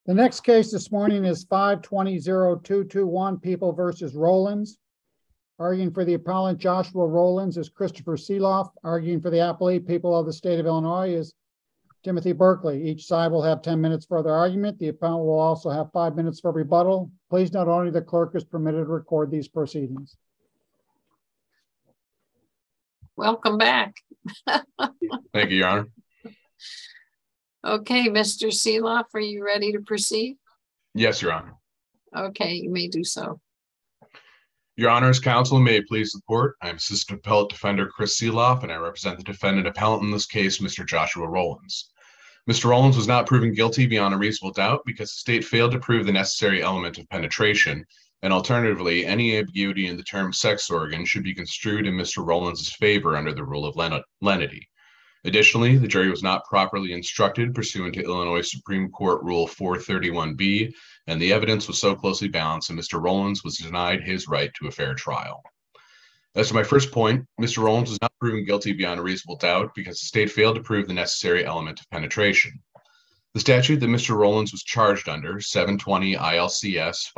The next case this morning is 520-221 People versus Rollins. Arguing for the appellant Joshua Rollins is Christopher Seeloff. Arguing for the appellate People of the State of Illinois is Timothy Berkeley. Each side will have 10 minutes for their argument. The appellant will also have 5 minutes for rebuttal. Please note only the clerk is permitted to record these proceedings. Welcome back. Thank you, Your Honor. Okay, Mr. Seeloff, are you ready to proceed? Yes, Your Honor. Okay, you may do so. Your Honor's counsel, may it please the court. I'm Assistant Appellate Defender Chris Seeloff, and I represent the defendant appellant in this case, Mr. Joshua Rollins. Mr. Rollins was not proven guilty beyond a reasonable doubt because the state failed to prove the necessary element of penetration, and alternatively, any ambiguity in the term sex organ should be construed in Mr. Rollins' favor under the rule of lenity. Additionally, the jury was not properly instructed pursuant to Illinois Supreme Court Rule 431B, and the evidence was so closely balanced that Mr. Rollins was denied his right to a fair trial. As to my first point, Mr. Rollins was not proven guilty beyond a reasonable doubt because the state failed to prove the necessary element of penetration. The statute that Mr. Rollins was charged under, 720 ILCS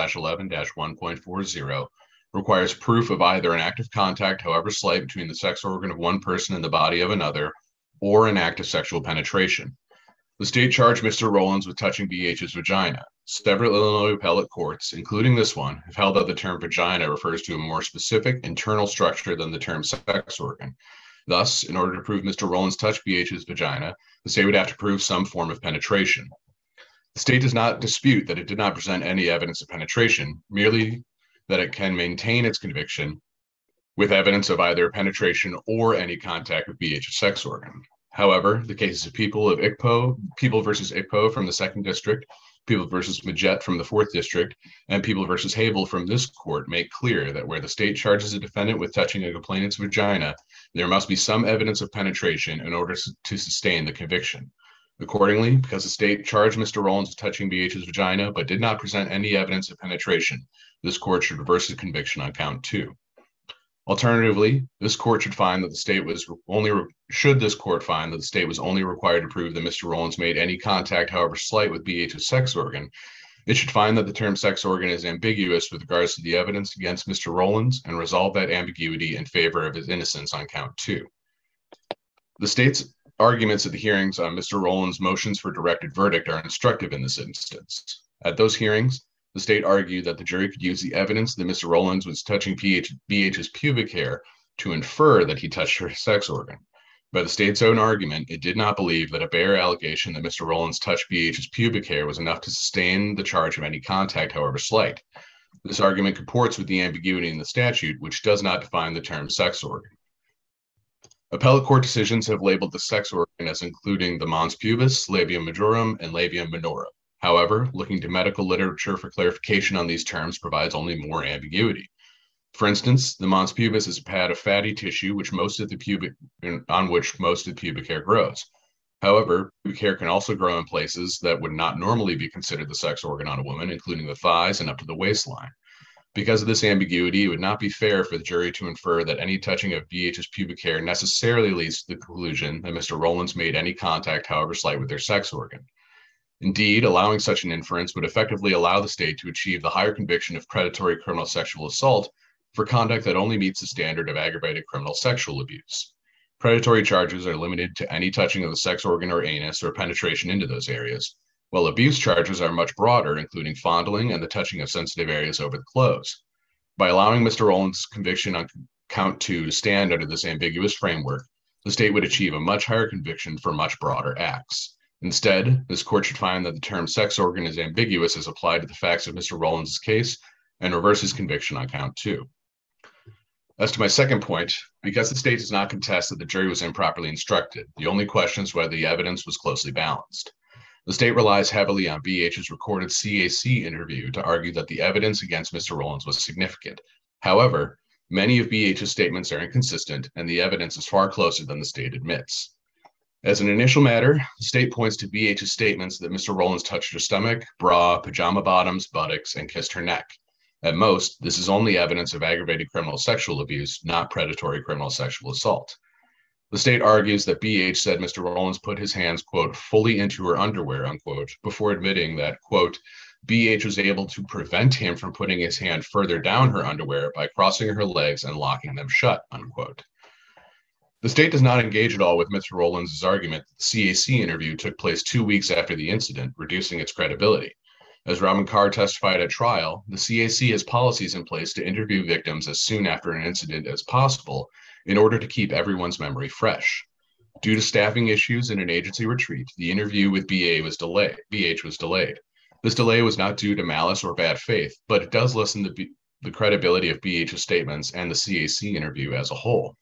5/11-1.40, requires proof of either an act of contact, however slight, between the sex organ of one person and the body of another, or an act of sexual penetration. The state charged Mr. Rollins with touching BH's vagina. Several Illinois appellate courts, including this one, have held that the term vagina refers to a more specific internal structure than the term sex organ. Thus, in order to prove Mr. Rollins touched BH's vagina, the state would have to prove some form of penetration. The state does not dispute that it did not present any evidence of penetration, merely that it can maintain its conviction with evidence of either penetration or any contact with BH's sex organ. However, the cases of People versus ICPO from the 2nd District, People versus Majette from the 4th District, and People versus Hable from this court make clear that where the state charges a defendant with touching a complainant's vagina, there must be some evidence of penetration in order to sustain the conviction. Accordingly, because the state charged Mr. Rollins with touching BH's vagina but did not present any evidence of penetration, this court should reverse the conviction on count 2. Alternatively, this court should find that the state was only required to prove that Mr. Rollins made any contact, however slight, with BH's sex organ, it should find that the term sex organ is ambiguous with regards to the evidence against Mr. Rollins and resolve that ambiguity in favor of his innocence on count 2. The state's arguments at the hearings on Mr. Rollins' motions for directed verdict are instructive in this instance. At those hearings, the state argued that the jury could use the evidence that Mr. Rollins was touching BH's pubic hair to infer that he touched her sex organ. By the state's own argument, it did not believe that a bare allegation that Mr. Rollins touched BH's pubic hair was enough to sustain the charge of any contact, however slight. This argument comports with the ambiguity in the statute, which does not define the term sex organ. Appellate court decisions have labeled the sex organ as including the mons pubis, labium majorum, and labium minorum. However, looking to medical literature for clarification on these terms provides only more ambiguity. For instance, the mons pubis is a pad of fatty tissue on which most of the pubic hair grows. However, pubic hair can also grow in places that would not normally be considered the sex organ on a woman, including the thighs and up to the waistline. Because of this ambiguity, it would not be fair for the jury to infer that any touching of BH's pubic hair necessarily leads to the conclusion that Mr. Rollins made any contact, however slight, with their sex organ. Indeed, allowing such an inference would effectively allow the state to achieve the higher conviction of predatory criminal sexual assault for conduct that only meets the standard of aggravated criminal sexual abuse. Predatory charges are limited to any touching of the sex organ or anus or penetration into those areas, while abuse charges are much broader, including fondling and the touching of sensitive areas over the clothes. By allowing Mr. Rollins' conviction on count 2 to stand under this ambiguous framework, the state would achieve a much higher conviction for much broader acts. Instead, this court should find that the term sex organ is ambiguous as applied to the facts of Mr. Rollins' case and reverse his conviction on count 2. As to my second point, because the state does not contest that the jury was improperly instructed, the only question is whether the evidence was closely balanced. The state relies heavily on BH's recorded CAC interview to argue that the evidence against Mr. Rollins was significant. However, many of BH's statements are inconsistent, and the evidence is far closer than the state admits. As an initial matter, the state points to BH's statements that Mr. Rollins touched her stomach, bra, pajama bottoms, buttocks, and kissed her neck. At most, this is only evidence of aggravated criminal sexual abuse, not predatory criminal sexual assault. The state argues that BH said Mr. Rollins put his hands, quote, fully into her underwear, unquote, before admitting that, quote, BH was able to prevent him from putting his hand further down her underwear by crossing her legs and locking them shut, unquote. The state does not engage at all with Mr. Rollins' argument that the CAC interview took place 2 weeks after the incident, reducing its credibility. As Robin Carr testified at trial, the CAC has policies in place to interview victims as soon after an incident as possible in order to keep everyone's memory fresh. Due to staffing issues and an agency retreat, the interview with BH was delayed. This delay was not due to malice or bad faith, but it does lessen the credibility of BH's statements and the CAC interview as a whole.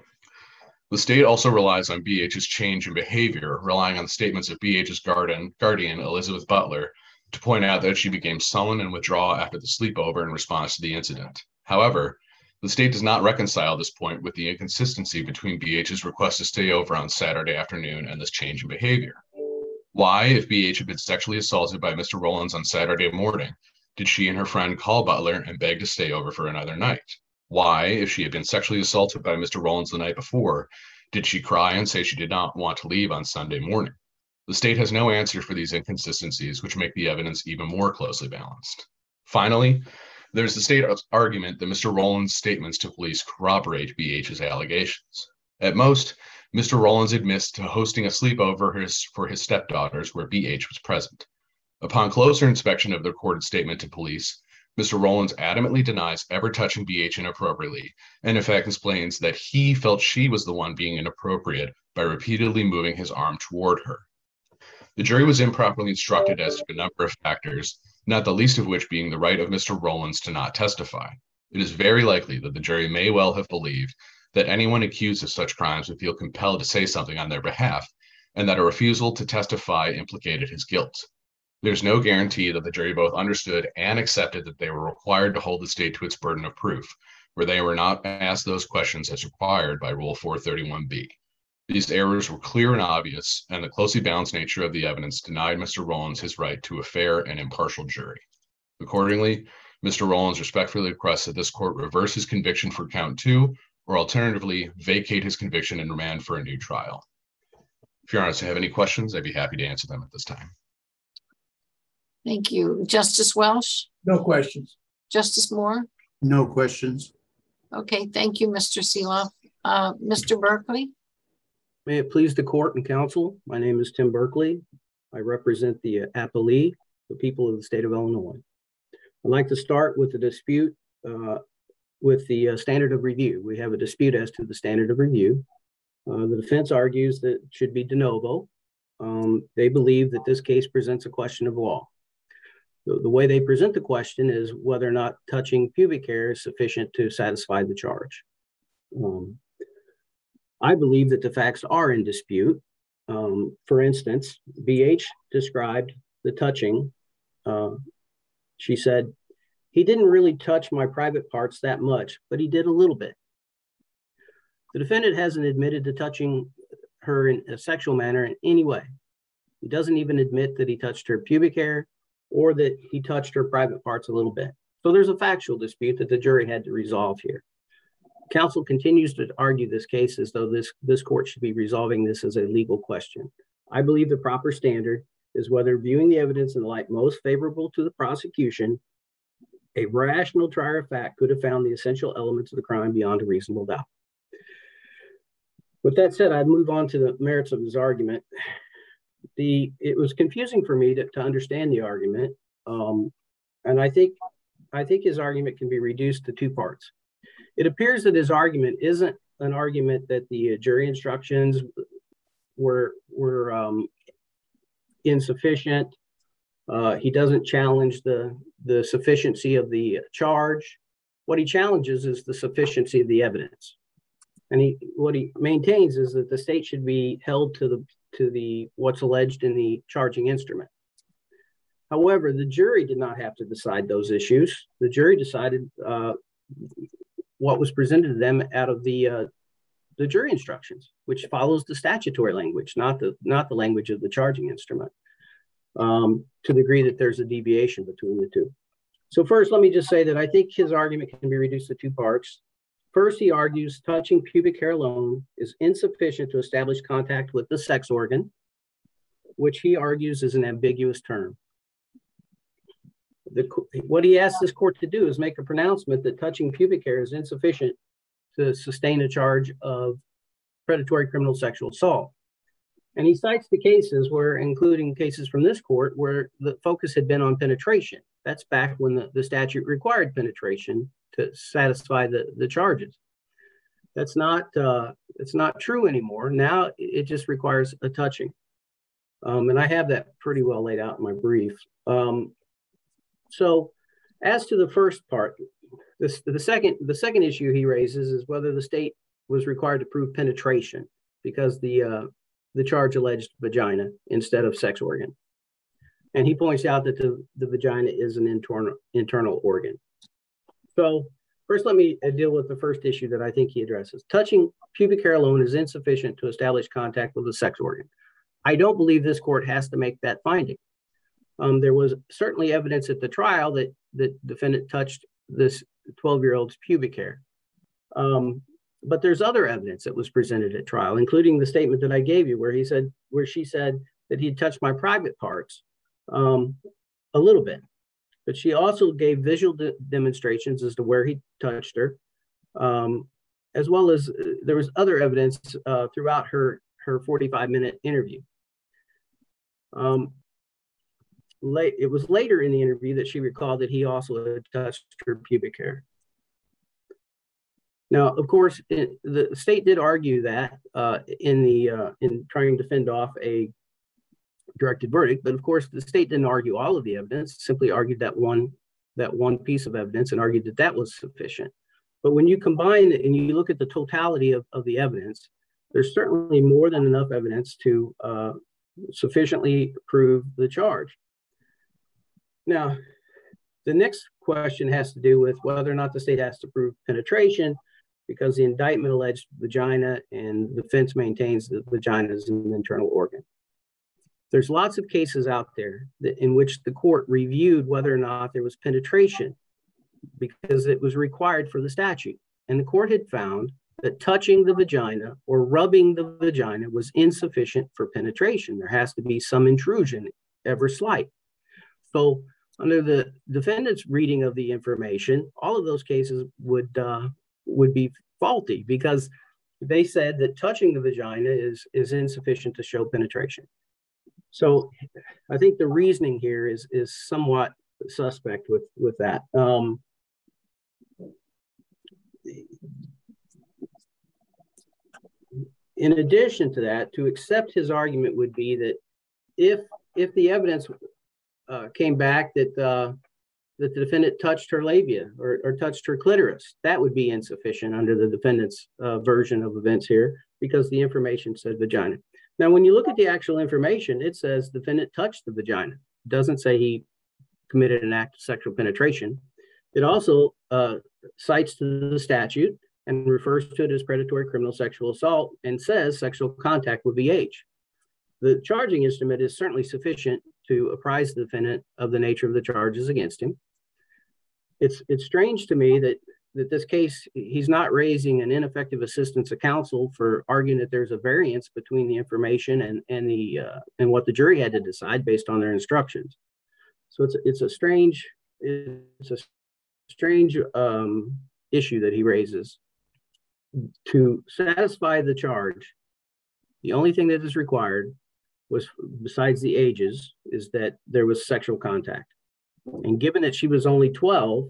The state also relies on BH's change in behavior, relying on the statements of BH's guardian, Elizabeth Butler, to point out that she became sullen and withdraw after the sleepover in response to the incident. However, the state does not reconcile this point with the inconsistency between BH's request to stay over on Saturday afternoon and this change in behavior. Why, if BH had been sexually assaulted by Mr. Rollins on Saturday morning, did she and her friend call Butler and beg to stay over for another night? Why, if she had been sexually assaulted by Mr. Rollins the night before, did she cry and say she did not want to leave on Sunday morning? The state has no answer for these inconsistencies, which make the evidence even more closely balanced. Finally, there's the state's argument that Mr. Rollins' statements to police corroborate BH's allegations. At most, Mr. Rollins admits to hosting a sleepover for his stepdaughters where BH was present. Upon closer inspection of the recorded statement to police, Mr. Rollins adamantly denies ever touching BH inappropriately, and in fact explains that he felt she was the one being inappropriate by repeatedly moving his arm toward her. The jury was improperly instructed as to a number of factors, not the least of which being the right of Mr. Rollins to not testify. It is very likely that the jury may well have believed that anyone accused of such crimes would feel compelled to say something on their behalf, and that a refusal to testify implicated his guilt. There's no guarantee that the jury both understood and accepted that they were required to hold the state to its burden of proof, where they were not asked those questions as required by Rule 431B. These errors were clear and obvious, and the closely balanced nature of the evidence denied Mr. Rollins his right to a fair and impartial jury. Accordingly, Mr. Rollins respectfully requests that this court reverse his conviction for count 2, or alternatively, vacate his conviction and remand for a new trial. If Your Honors have any questions, I'd be happy to answer them at this time. Thank you. Justice Welsh? No questions. Justice Moore? No questions. Okay, thank you, Mr. Seeloff. Mr. Berkeley? May it please the court and counsel, my name is Tim Berkeley. I represent the appellee, the people of the state of Illinois. I'd like to start with the dispute with the standard of review. We have a dispute as to the standard of review. The defense argues that it should be de novo. They believe that this case presents a question of law. The way they present the question is whether or not touching pubic hair is sufficient to satisfy the charge. I believe that the facts are in dispute. For instance, BH described the touching. She said, "He didn't really touch my private parts that much, but he did a little bit." The defendant hasn't admitted to touching her in a sexual manner in any way. He doesn't even admit that he touched her pubic hair or that he touched her private parts a little bit. So there's a factual dispute that the jury had to resolve here. Counsel continues to argue this case as though this court should be resolving this as a legal question. I believe the proper standard is whether, viewing the evidence in the light most favorable to the prosecution, a rational trier of fact could have found the essential elements of the crime beyond a reasonable doubt. With that said, I'd move on to the merits of his argument. It was confusing for me to understand the argument, and I think his argument can be reduced to two parts. It appears that his argument isn't an argument that the jury instructions were insufficient. He doesn't challenge the sufficiency of the charge. What he challenges is the sufficiency of the evidence. And what he maintains is that the state should be held to what's alleged in the charging instrument. However, the jury did not have to decide those issues. The jury decided what was presented to them out of the jury instructions, which follows the statutory language, not the language of the charging instrument, to the degree that there's a deviation between the two. So first, let me just say that I think his argument can be reduced to two parts. First, he argues touching pubic hair alone is insufficient to establish contact with the sex organ, which he argues is an ambiguous term. What he asks this court to do is make a pronouncement that touching pubic hair is insufficient to sustain a charge of predatory criminal sexual assault. And he cites the cases where, including cases from this court, where the focus had been on penetration. That's back when the statute required penetration to satisfy the charges. It's not true anymore. Now it just requires a touching. And I have that pretty well laid out in my brief. So as to the first part, the second issue he raises is whether the state was required to prove penetration because the charge alleged vagina instead of sex organ. And he points out that the vagina is an internal organ. So first, let me deal with the first issue that I think he addresses. Touching pubic hair alone is insufficient to establish contact with the sex organ. I don't believe this court has to make that finding. There was certainly evidence at the trial that the defendant touched this 12-year-old's pubic hair. But there's other evidence that was presented at trial, including the statement that I gave you, where she said that he touched my private parts a little bit. But she also gave visual demonstrations as to where he touched her, as well as there was other evidence throughout her 45-minute interview. It was later in the interview that she recalled that he also had touched her pubic hair. Now, of course, the state did argue that in trying to fend off a directed verdict, but of course, the state didn't argue all of the evidence; simply argued that one piece of evidence and argued that was sufficient. But when you combine it and you look at the totality of the evidence, there's certainly more than enough evidence to sufficiently prove the charge. Now, the next question has to do with whether or not the state has to prove penetration, because the indictment alleged vagina and the defense maintains that vagina is an internal organ. There's lots of cases out there in which the court reviewed whether or not there was penetration because it was required for the statute. And the court had found that touching the vagina or rubbing the vagina was insufficient for penetration. There has to be some intrusion, ever slight. So under the defendant's reading of the information, all of those cases would be faulty because they said that touching the vagina is insufficient to show penetration. So I think the reasoning here is somewhat suspect with that. In addition to that, to accept his argument would be that if the evidence came back that the defendant touched her labia or touched her clitoris, that would be insufficient under the defendant's version of events here because the information said vagina. Now, when you look at the actual information, it says the defendant touched the vagina. It doesn't say he committed an act of sexual penetration. It also cites to the statute and refers to it as predatory criminal sexual assault and says sexual contact with VH. The charging instrument is certainly sufficient to apprise the defendant of the nature of the charges against him. It's strange to me that this case, he's not raising an ineffective assistance of counsel for arguing that there's a variance between the information and what the jury had to decide based on their instructions. So it's a strange issue that he raises. To satisfy the charge, the only thing that is required was, besides the ages, is that there was sexual contact. And given that she was only 12,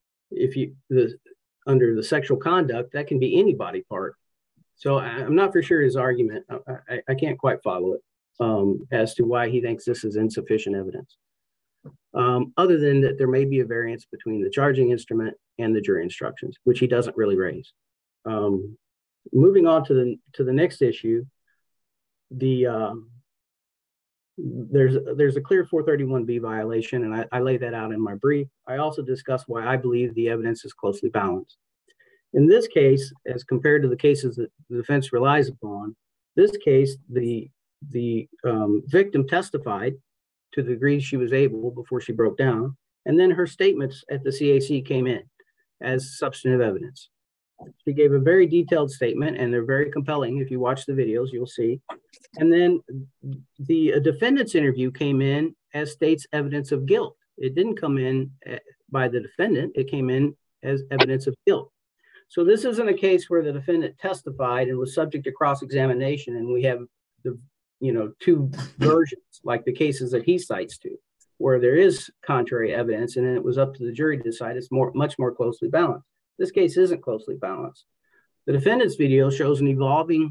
under the sexual conduct, that can be any body part. So I'm not for sure his argument. I can't quite follow it as to why he thinks this is insufficient evidence. Other than that, there may be a variance between the charging instrument and the jury instructions, which he doesn't really raise. Moving on to the next issue, there's a clear 431B violation, and I lay that out in my brief. I also discuss why I believe the evidence is closely balanced. In this case, as compared to the cases that the defense relies upon, this case, the victim testified to the degree she was able before she broke down, and then her statements at the CAC came in as substantive evidence. She gave a very detailed statement, and they're very compelling. If you watch the videos, you'll see. And then the defendant's interview came in as state's evidence of guilt. It didn't come in by the defendant. It came in as evidence of guilt. So this isn't a case where the defendant testified and was subject to cross-examination, and we have the two versions, like the cases that he cites to, where there is contrary evidence, and then it was up to the jury to decide. It's much more closely balanced. This case isn't closely balanced. The defendant's video shows an evolving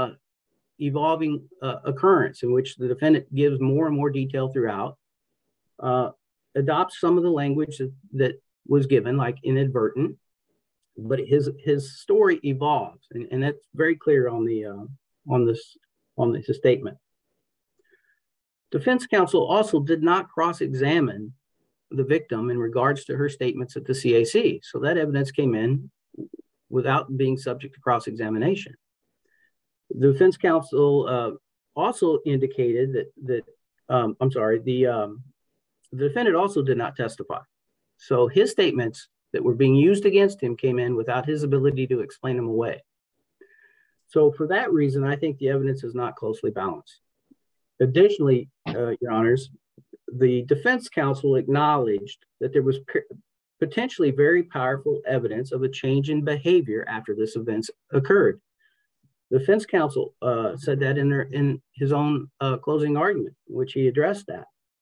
occurrence in which the defendant gives more and more detail throughout, adopts some of the language that was given, like inadvertent, but his story evolves, and that's very clear on his statement. Defense counsel also did not cross-examine the victim in regards to her statements at the CAC. So that evidence came in without being subject to cross-examination. The defense counsel also indicated that the defendant also did not testify. So his statements that were being used against him came in without his ability to explain them away. So for that reason, I think the evidence is not closely balanced. Additionally, Your Honors, the defense counsel acknowledged that there was potentially very powerful evidence of a change in behavior after this event occurred. The defense counsel said that in his own closing argument, which he addressed that.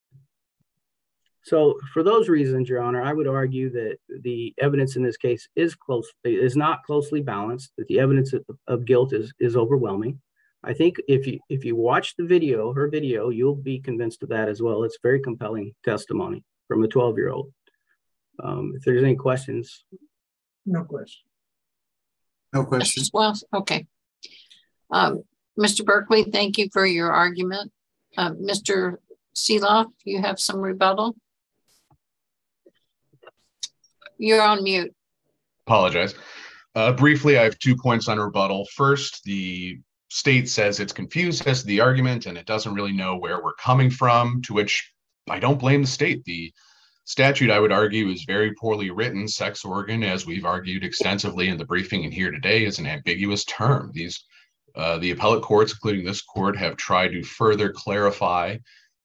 So for those reasons, Your Honor, I would argue that the evidence in this case is not closely balanced, that the evidence of guilt is overwhelming. I think if you watch the video, her video, you'll be convinced of that as well. It's very compelling testimony from a 12-year-old. If there's any questions. No question. No questions. Well, okay. Mr. Berkeley, thank you for your argument. Mr. Seeloff, you have some rebuttal? You're on mute. Apologize. Briefly, I have 2 points on rebuttal. First, the state says it's confused as to the argument and it doesn't really know where we're coming from, to which I don't blame the state. The statute, I would argue, is very poorly written. Sex organ, as we've argued extensively in the briefing and here today, is an ambiguous term. The appellate courts, including this court, have tried to further clarify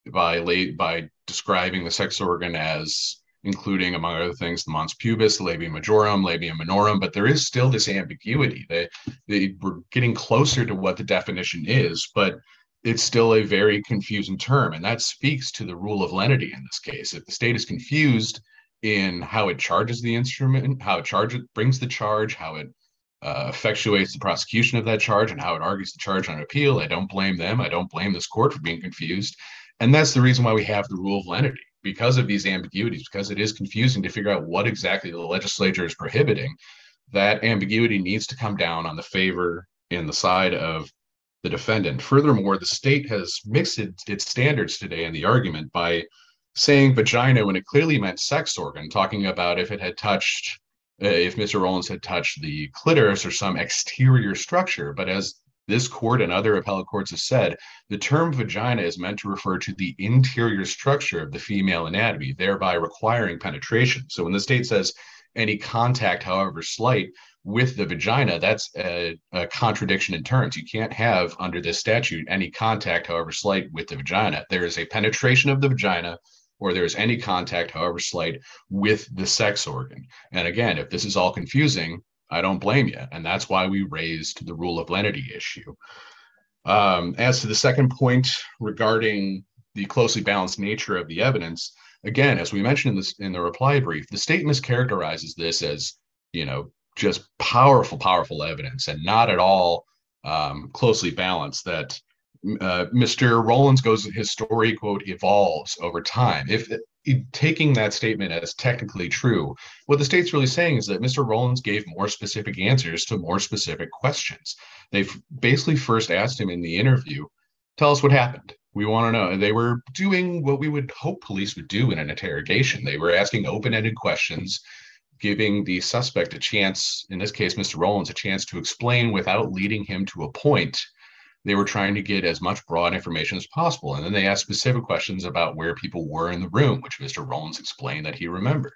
by describing the sex organ as including, among other things, the mons pubis, labia majorum, labia minorum, but there is still this ambiguity. We're getting closer to what the definition is, but it's still a very confusing term, and that speaks to the rule of lenity in this case. If the state is confused in how it charges the instrument, how it brings the charge, how it effectuates the prosecution of that charge, and how it argues the charge on appeal, I don't blame them. I don't blame this court for being confused, and that's the reason why we have the rule of lenity. Because of these ambiguities, because it is confusing to figure out what exactly the legislature is prohibiting, that ambiguity needs to come down on the favor in the side of the defendant. Furthermore, the state has mixed its standards today in the argument by saying vagina when it clearly meant sex organ, talking about if Mr. Rollins had touched the clitoris or some exterior structure. But as this court and other appellate courts have said, the term vagina is meant to refer to the interior structure of the female anatomy, thereby requiring penetration. So when the state says any contact, however slight, with the vagina, that's a contradiction in terms. You can't have, under this statute, any contact, however slight, with the vagina. There is a penetration of the vagina, or there is any contact, however slight, with the sex organ. And again, if this is all confusing, I don't blame you. And that's why we raised the rule of lenity issue. As to the second point regarding the closely balanced nature of the evidence, again, as we mentioned in the reply brief, the state mischaracterizes this as, just powerful evidence and not at all closely balanced, that Mr. Rollins his story, quote, evolves over time. If taking that statement as technically true, what the state's really saying is that Mr. Rollins gave more specific answers to more specific questions. They've basically first asked him in the interview, tell us what happened. We want to know. And they were doing what we would hope police would do in an interrogation. They were asking open-ended questions, giving the suspect a chance, in this case, Mr. Rollins, a chance to explain without leading him to a point. They were trying to get as much broad information as possible. And then they asked specific questions about where people were in the room, which Mr. Rollins explained that he remembered.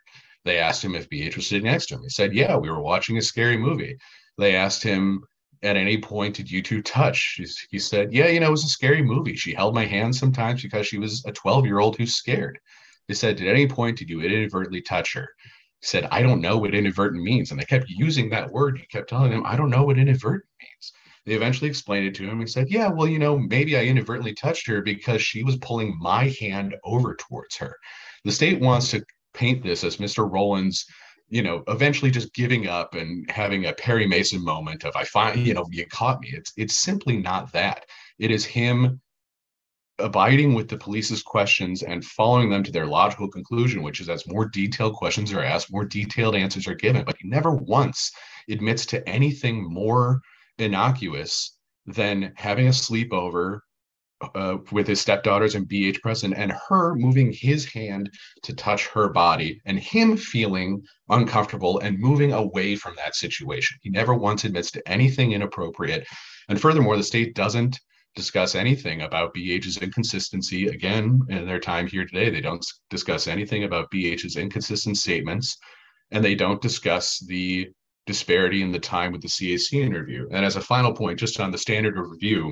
They asked him if BH was sitting next to him. He said, yeah, we were watching a scary movie. They asked him, at any point, did you two touch? He said, yeah, it was a scary movie. She held my hand sometimes because she was a 12-year-old who's scared. They said, at any point, did you inadvertently touch her? He said, I don't know what inadvertent means. And they kept using that word. He kept telling him, I don't know what inadvertent means. They eventually explained it to him. He said, yeah, well, maybe I inadvertently touched her because she was pulling my hand over towards her. The state wants to paint this as Mr. Rowlands, eventually just giving up and having a Perry Mason moment of, I find, you caught me. It's simply not that. It is him abiding with the police's questions and following them to their logical conclusion, which is as more detailed questions are asked, more detailed answers are given. But he never once admits to anything more innocuous than having a sleepover with his stepdaughters and BH present, and her moving his hand to touch her body and him feeling uncomfortable and moving away from that situation. He never once admits to anything inappropriate. And furthermore, the state doesn't discuss anything about BH's inconsistency. Again, in their time here today, they don't discuss anything about BH's inconsistent statements, and they don't discuss the disparity in the time with the CAC interview. And as a final point, just on the standard of review,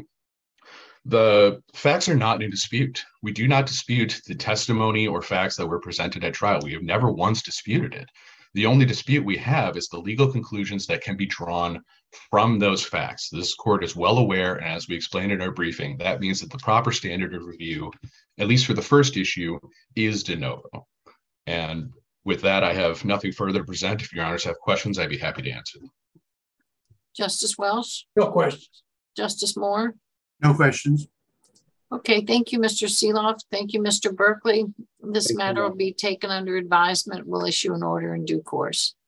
the facts are not in dispute. We do not dispute the testimony or facts that were presented at trial. We have never once disputed it. The only dispute we have is the legal conclusions that can be drawn from those facts. This court is well aware, and as we explained in our briefing, that means that the proper standard of review, at least for the first issue, is de novo. And with that, I have nothing further to present. If your honors have questions, I'd be happy to answer them. Justice Welsh, No questions. Justice Moore. No questions. Okay, thank you, Mr. Seeloff. Thank you, Mr. Berkeley. This Thank you, matter ma'am. will be taken under advisement. We'll issue an order in due course.